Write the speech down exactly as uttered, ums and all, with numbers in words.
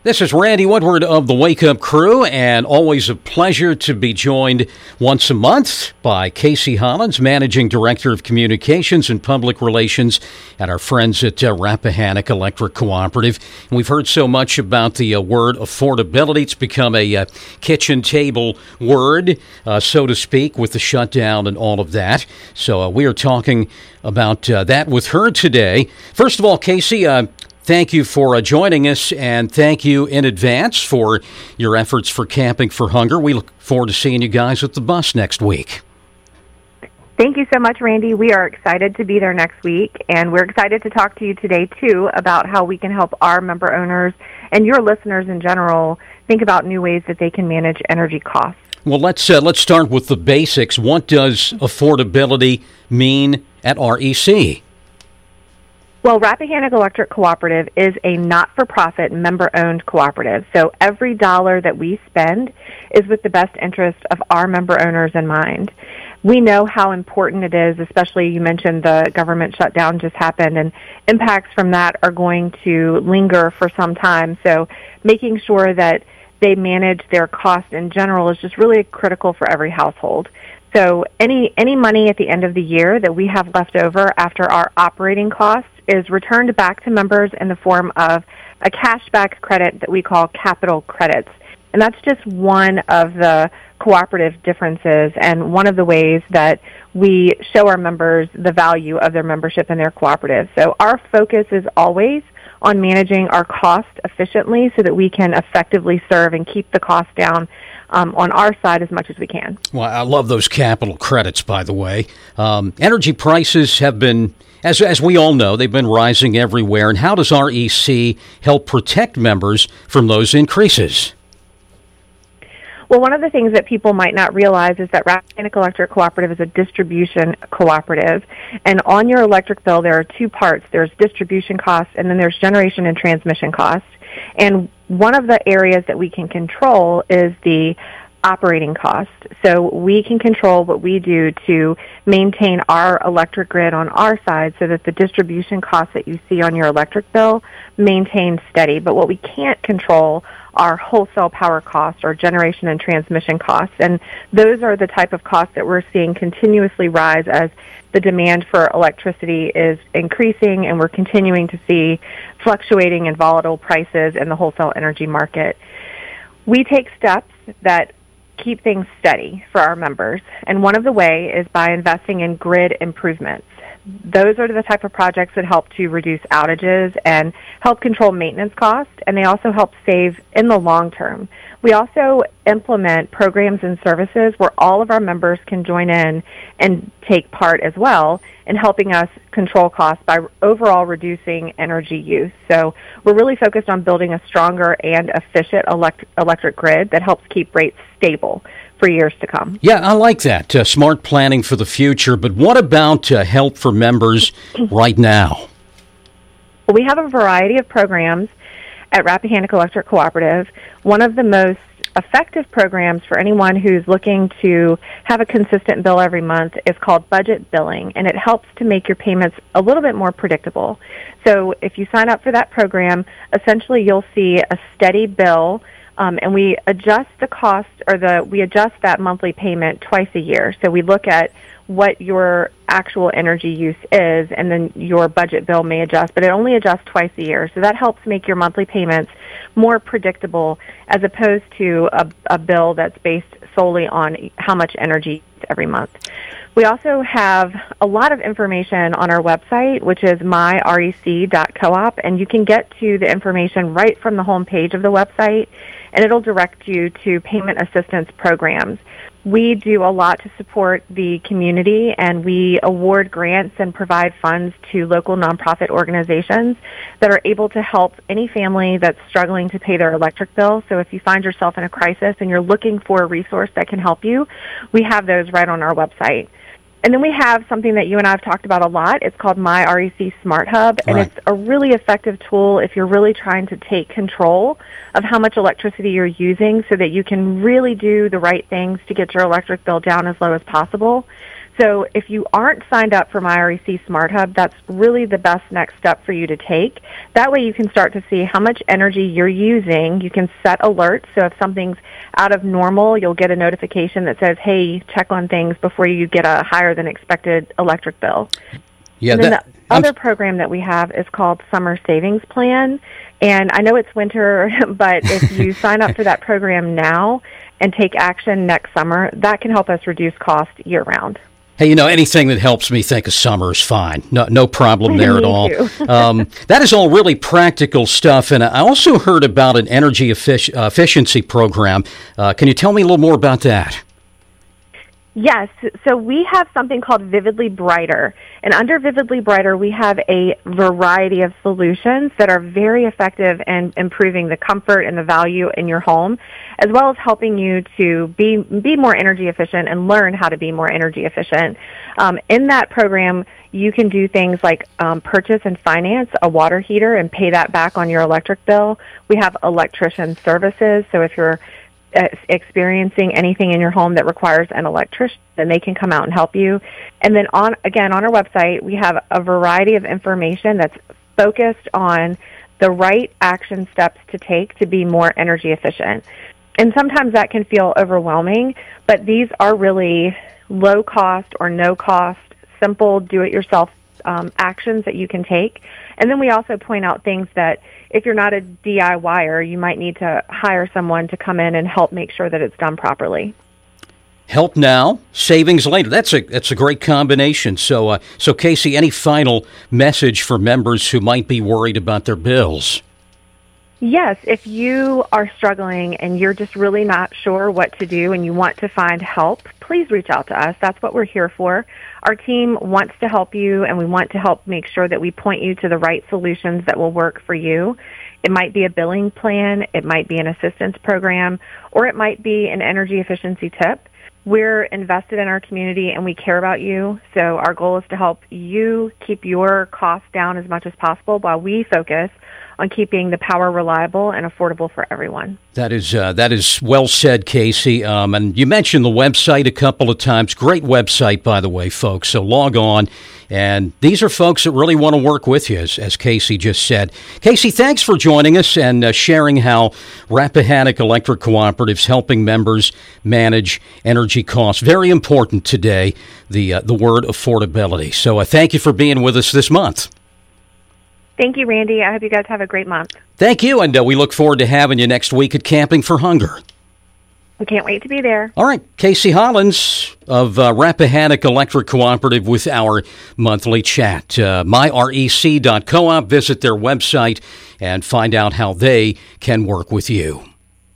This is Randy Woodward of the Wake Up Crew, and always a pleasure to be joined once a month by Casey Hollins, Managing Director of Communications and Public Relations at our friends at uh, Rappahannock Electric Cooperative. And we've heard so much about the uh, word affordability. It's become a uh, kitchen table word, uh, so to speak, with the shutdown and all of that. So uh, we are talking about uh, that with her today. First of all, Casey, uh, thank you for uh, joining us, and thank you in advance for your efforts for Camping for Hunger. We look forward to seeing you guys at the bus next week. Thank you so much, Randy. We are excited to be there next week, and we're excited to talk to you today, too, about how we can help our member owners and your listeners in general think about new ways that they can manage energy costs. Well, let's uh, let's start with the basics. What does affordability mean at R E C? Well, Rappahannock Electric Cooperative is a not-for-profit, member-owned cooperative. So every dollar that we spend is with the best interest of our member owners in mind. We know how important it is, especially you mentioned the government shutdown just happened, and impacts from that are going to linger for some time. So making sure that they manage their costs in general is just really critical for every household. So any any money at the end of the year that we have left over after our operating costs is returned back to members in the form of a cashback credit that we call capital credits. And that's just one of the cooperative differences and one of the ways that we show our members the value of their membership in their cooperative. So our focus is always on managing our costs efficiently so that we can effectively serve and keep the cost down Um, on our side as much as we can. Well, I love those capital credits, by the way. Um, energy prices have been, as as we all know, they've been rising everywhere. And how does R E C help protect members from those increases? Well, one of the things that people might not realize is that Rappahannock Electric Cooperative is a distribution cooperative. And on your electric bill, there are two parts. There's distribution costs, and then there's generation and transmission costs. And one of the areas that we can control is the operating cost. So we can control what we do to maintain our electric grid on our side so that the distribution costs that you see on your electric bill maintain steady. But what we can't control are wholesale power costs or generation and transmission costs. And those are the type of costs that we're seeing continuously rise as the demand for electricity is increasing, and we're continuing to see fluctuating and volatile prices in the wholesale energy market. We take steps that keep things steady for our members, and one of the way is by investing in grid improvements. Those are the type of projects that help to reduce outages and help control maintenance costs, and they also help save in the long term. We also implement programs and services where all of our members can join in and take part as well in helping us control costs by overall reducing energy use. So we're really focused on building a stronger and efficient elect- electric grid that helps keep rates stable for years to come. Yeah, I like that. Uh, smart planning for the future. But what about uh, help for members right now? Well, we have a variety of programs at Rappahannock Electric Cooperative. One of the most effective programs for anyone who's looking to have a consistent bill every month is called budget billing, and it helps to make your payments a little bit more predictable. So if you sign up for that program, essentially you'll see a steady bill, um, and we adjust the cost or the we adjust that monthly payment twice a year. So we look at what your actual energy use is, and then your budget bill may adjust, but it only adjusts twice a year. So that helps make your monthly payments more predictable as opposed to a, a bill that's based solely on how much energy every month. We also have a lot of information on our website, which is my rec dot coop, and you can get to the information right from the home page of the website, and it'll direct you to payment assistance programs. We do a lot to support the community, and we award grants and provide funds to local nonprofit organizations that are able to help any family that's struggling to pay their electric bill. So if you find yourself in a crisis and you're looking for a resource that can help you, we have those right on our website. And then we have something that you and I have talked about a lot. It's called My R E C Smart Hub, and right. It's a really effective tool if you're really trying to take control of how much electricity you're using so that you can really do the right things to get your electric bill down as low as possible. So if you aren't signed up for My R E C Smart Hub, that's really the best next step for you to take. That way you can start to see how much energy you're using. You can set alerts. So if something's out of normal, you'll get a notification that says, hey, check on things before you get a higher than expected electric bill. Yeah, and then that, the other I'm... program that we have is called Summer Savings Plan. And I know it's winter, but if you sign up for that program now and take action next summer, that can help us reduce cost year-round. Hey, you know, anything that helps me think of summer is fine. No, no problem there at all. um, that is all really practical stuff. And I also heard about an energy effic- uh, efficiency program. Uh, can you tell me a little more about that? Yes. So we have something called Vividly Brighter. And under Vividly Brighter, we have a variety of solutions that are very effective in improving the comfort and the value in your home, as well as helping you to be be more energy efficient and learn how to be more energy efficient. Um, in that program, you can do things like um, purchase and finance a water heater and pay that back on your electric bill. We have electrician services. So if you're experiencing anything in your home that requires an electrician, then they can come out and help you. And then on again on our website, we have a variety of information that's focused on the right action steps to take to be more energy efficient. And sometimes that can feel overwhelming, but these are really low cost or no cost, simple do-it-yourself um, actions that you can take. And then we also point out things that if you're not a DIYer, you might need to hire someone to come in and help make sure that it's done properly. Help now, savings later. That's a that's a great combination. So, uh, so Casey, any final message for members who might be worried about their bills? Yes, if you are struggling and you're just really not sure what to do and you want to find help, please reach out to us. That's what we're here for. Our team wants to help you, and we want to help make sure that we point you to the right solutions that will work for you. It might be a billing plan, it might be an assistance program, or it might be an energy efficiency tip. We're invested in our community and we care about you, so our goal is to help you keep your costs down as much as possible while we focus on keeping the power reliable and affordable for everyone. That is uh, that is well said, Casey. Um, and you mentioned the website a couple of times. Great website, by the way, folks. So log on. And these are folks that really want to work with you, as, as Casey just said. Casey, thanks for joining us and uh, sharing how Rappahannock Electric Cooperative's helping members manage energy costs. Very important today, the uh, the word affordability. So uh, thank you for being with us this month. Thank you, Randy. I hope you guys have a great month. Thank you, and uh, we look forward to having you next week at Camping for Hunger. We can't wait to be there. All right, Casey Hollins of uh, Rappahannock Electric Cooperative with our monthly chat. Uh, my R E C dot coop. Visit their website and find out how they can work with you.